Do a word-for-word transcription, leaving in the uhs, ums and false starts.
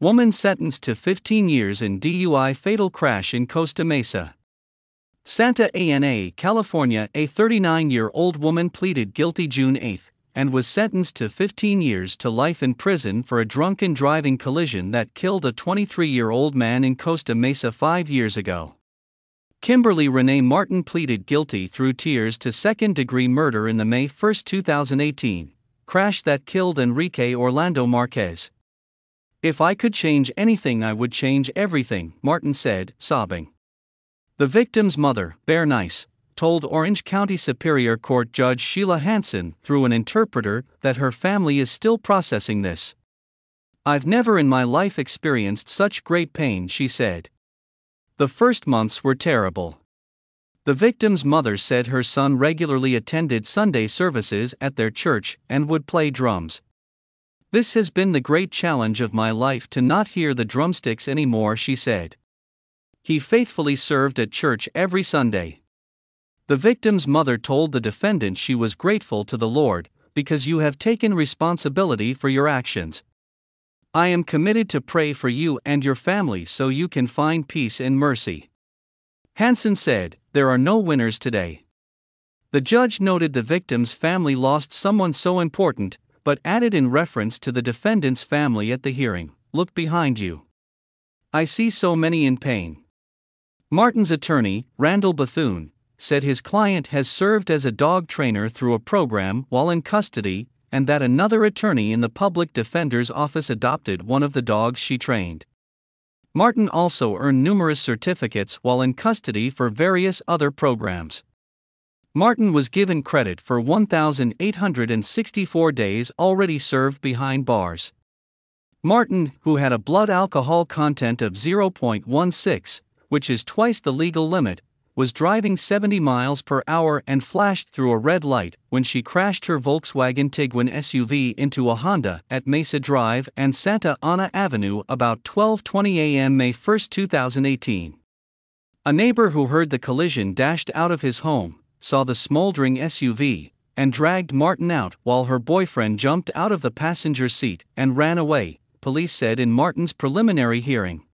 Woman sentenced to fifteen years in D U I fatal crash in Costa Mesa. Santa Ana, California. A thirty-nine-year-old woman pleaded guilty June eighth and was sentenced to fifteen years to life in prison for a drunken driving collision that killed a twenty-three-year-old man in Costa Mesa five years ago. Kimberly Renee Martin pleaded guilty through tears to second-degree murder in the May first, two thousand eighteen, crash that killed Enrique Orlando Marquez. "If I could change anything, I would change everything," Martin said, sobbing. The victim's mother, Bernice, told Orange County Superior Court Judge Sheila Hansen through an interpreter that her family is still processing this. "I've never in my life experienced such great pain," she said. The first months were terrible. The victim's mother said her son regularly attended Sunday services at their church and would play drums. "This has been the great challenge of my life, to not hear the drumsticks anymore," she said. "He faithfully served at church every Sunday." The victim's mother told the defendant she was grateful to the Lord, "because you have taken responsibility for your actions. I am committed to pray for you and your family so you can find peace and mercy." Hansen said, "There are no winners today." The judge noted the victim's family lost someone so important, but added in reference to the defendant's family at the hearing, "Look behind you. I see so many in pain." Martin's attorney, Randall Bethune, said his client has served as a dog trainer through a program while in custody, and that another attorney in the public defender's office adopted one of the dogs she trained. Martin also earned numerous certificates while in custody for various other programs. Martin was given credit for one thousand eight hundred sixty-four days already served behind bars. Martin, who had a blood alcohol content of zero point one six, which is twice the legal limit, was driving seventy miles per hour and flashed through a red light when she crashed her Volkswagen Tiguan S U V into a Honda at Mesa Drive and Santa Ana Avenue about twelve twenty a m May first, two thousand eighteen. A neighbor who heard the collision dashed out of his home, saw the smoldering S U V, and dragged Martin out while her boyfriend jumped out of the passenger seat and ran away, police said in Martin's preliminary hearing.